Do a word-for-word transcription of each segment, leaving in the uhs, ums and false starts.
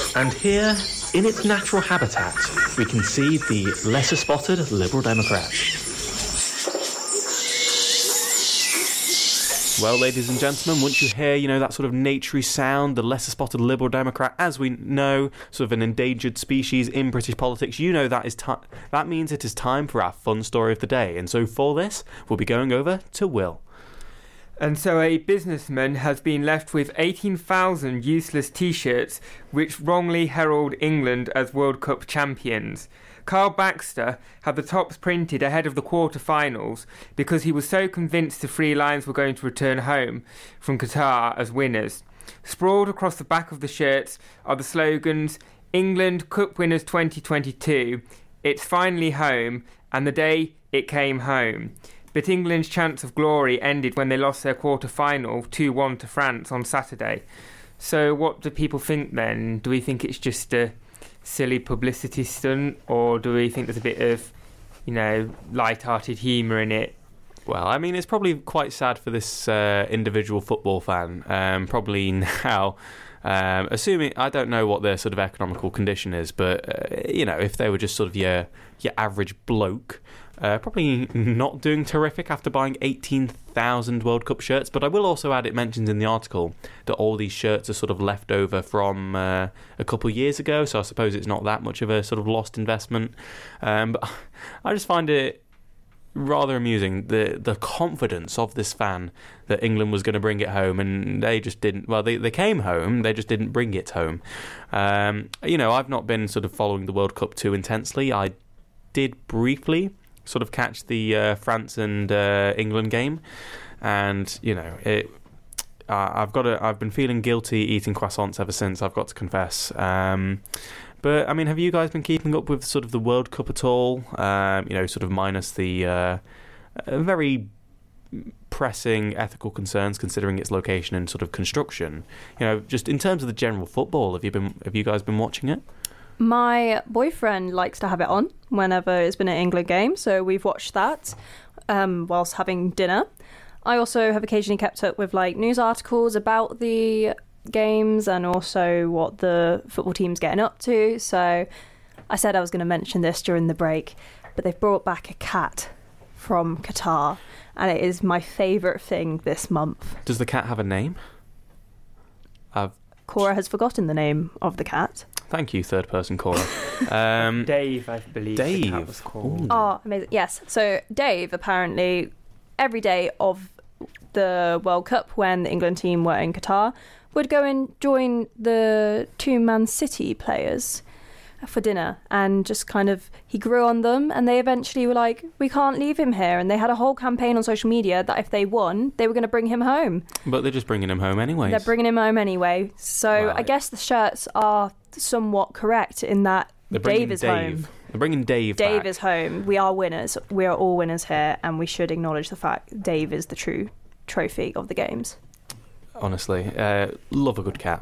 And here, in its natural habitat, we can see the lesser-spotted Liberal Democrat. Well, ladies and gentlemen, once you hear, you know, that sort of naturey sound, the lesser-spotted Liberal Democrat, as we know, sort of an endangered species in British politics, you know that is ti- that means it is time for our fun story of the day. And so for this, we'll be going over to Will. And so a businessman has been left with eighteen thousand useless T-shirts which wrongly herald England as World Cup champions. Carl Baxter had the tops printed ahead of the quarter-finals because he was so convinced the three lions were going to return home from Qatar as winners. Sprawled across the back of the shirts are the slogans, England Cup Winners twenty twenty-two, It's Finally Home, and The Day It Came Home. But England's chance of glory ended when they lost their quarter-final two one to France on Saturday. So what do people think then? Do we think it's just a silly publicity stunt, or do we think there's a bit of, you know, light-hearted humour in it? Well, I mean, it's probably quite sad for this uh, individual football fan. Um, probably now, um, assuming, I don't know what their sort of economical condition is, but, uh, you know, if they were just sort of your, your average bloke, Uh, probably not doing terrific after buying eighteen thousand World Cup shirts. But I will also add, it mentions in the article that all these shirts are sort of left over from uh, a couple of years ago, so I suppose it's not that much of a sort of lost investment. Um, but I just find it rather amusing, the the confidence of this fan that England was going to bring it home, and they just didn't. Well, they, they came home, they just didn't bring it home. Um, you know, I've not been sort of following the World Cup too intensely. I did briefly sort of catch the uh, France and uh, England game, and you know it. Uh, I've got a, I've been feeling guilty eating croissants ever since, I've got to confess. Um, but I mean, have you guys been keeping up with sort of the World Cup at all? Um, you know, sort of minus the uh, very pressing ethical concerns considering its location and sort of construction. You know, just in terms of the general football, have you been have you guys been watching it? My boyfriend likes to have it on whenever it's been an England game, so we've watched that um, whilst having dinner. I also have occasionally kept up with like news articles about the games and also what the football team's getting up to. So I said I was going to mention this during the break, but they've brought back a cat from Qatar, and it is my favourite thing this month. Does the cat have a name? I've... Cora has forgotten the name of the cat. Thank you, third person Cora. Um, Dave, I believe Dave. the cat was called. Ooh. Oh, amazing. Yes. So Dave, apparently, every day of the World Cup when the England team were in Qatar, would go and join the two Man City players for dinner, and just kind of, he grew on them, and they eventually were like, we can't leave him here, and they had a whole campaign on social media that if they won, they were going to bring him home. But they're just bringing him home anyway. They're bringing him home anyway. So Right. I guess the shirts are somewhat correct in that They're bringing Dave is Dave. home. They're bringing Dave Dave back. is home. We are winners. We are all winners here, and we should acknowledge the fact Dave is the true trophy of the games. Honestly, uh, love a good cat.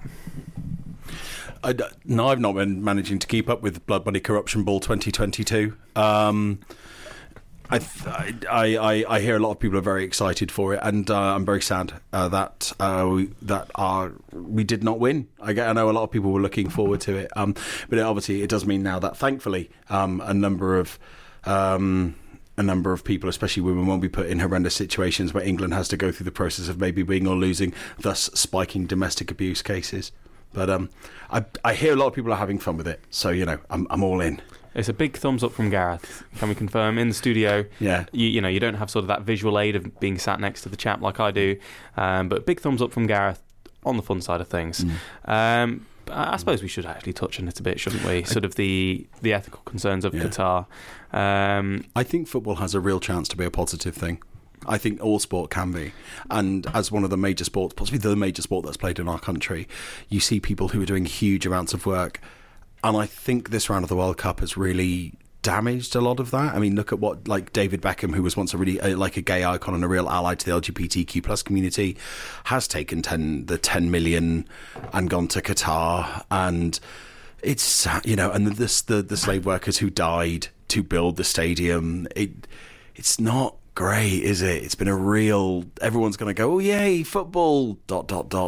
I, no, I've not been managing to keep up with Blood Money Corruption Ball twenty twenty-two. Um, I, I, I, I hear a lot of people are very excited for it, and uh, I'm very sad uh, that uh, we, that our, we did not win. I, get, I know a lot of people were looking forward to it, um, but it, obviously it does mean now that thankfully um, a number of um, a number of people, especially women, won't be put in horrendous situations where England has to go through the process of maybe winning or losing, thus spiking domestic abuse cases. But um, I, I hear a lot of people are having fun with it, so you know I'm I'm all in. It's a big thumbs up from Gareth. Can we confirm in the studio? Yeah. You, you know, you don't have sort of that visual aid of being sat next to the chap like I do, um, but big thumbs up from Gareth on the fun side of things. Mm. Um, I, I suppose we should actually touch on it a bit, shouldn't we? Sort of the the ethical concerns of yeah. Qatar. Um, I think football has a real chance to be a positive thing. I think all sport can be. And as one of the major sports, possibly the major sport that's played in our country, you see people who are doing huge amounts of work. And I think this round of the World Cup has really damaged a lot of that. I mean, look at what, like, David Beckham, who was once a really, uh, like a gay icon and a real ally to the L G B T Q plus community, has taken ten, the ten million and gone to Qatar. And it's, you know, and the, the, the slave workers who died to build the stadium, it it's not great, is it? It's been a real, everyone's going to go, oh yay, football, dot dot dot.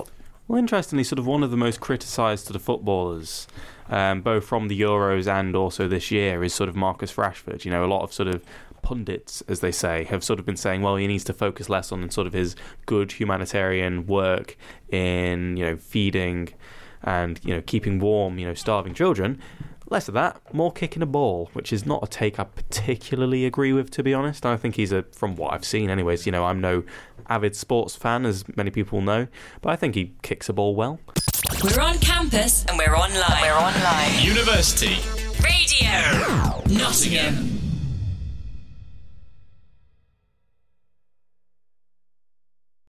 Well, interestingly, sort of one of the most criticised sort of footballers, um, both from the Euros and also this year, is sort of Marcus Rashford. You know, a lot of sort of pundits, as they say, have sort of been saying, well, he needs to focus less on sort of his good humanitarian work in, you know, feeding and, you know, keeping warm, you know, starving children. Less of that, more kicking a ball, which is not a take I particularly agree with, to be honest. I think he's a, from what I've seen anyways, you know, I'm no avid sports fan, as many people know, but I think he kicks a ball well. We're on campus and we're online. We're online. University Radio Nottingham.